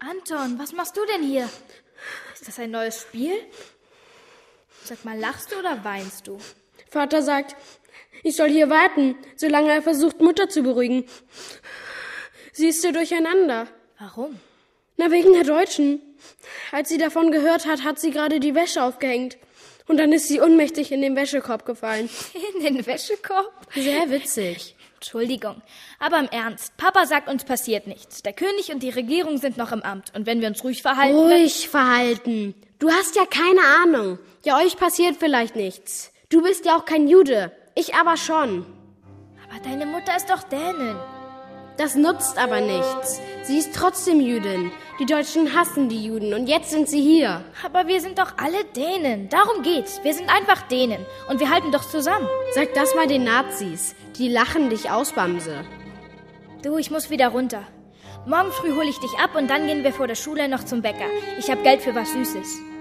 Anton, was machst du denn hier? Ist das ein neues Spiel? Sag mal, lachst du oder weinst du? Vater sagt, ich soll hier warten, solange er versucht, Mutter zu beruhigen. Sie ist so durcheinander. Warum? Na, wegen der Deutschen. Als sie davon gehört hat, hat sie gerade die Wäsche aufgehängt. Und dann ist sie ohnmächtig in den Wäschekorb gefallen. In den Wäschekorb? Sehr witzig. Entschuldigung, aber im Ernst, Papa sagt, uns passiert nichts. Der König und die Regierung sind noch im Amt. Und wenn wir uns ruhig verhalten... Ruhig verhalten. Du hast ja keine Ahnung. Ja, euch passiert vielleicht nichts. Du bist ja auch kein Jude. Ich aber schon. Aber deine Mutter ist doch Dänin. Das nutzt aber nichts. Sie ist trotzdem Jüdin. Die Deutschen hassen die Juden und jetzt sind sie hier. Aber wir sind doch alle Dänen. Darum geht's. Wir sind einfach Dänen. Und wir halten doch zusammen. Sag das mal den Nazis. Die lachen dich aus, Bamse. Du, ich muss wieder runter. Morgen früh hole ich dich ab und dann gehen wir vor der Schule noch zum Bäcker. Ich habe Geld für was Süßes.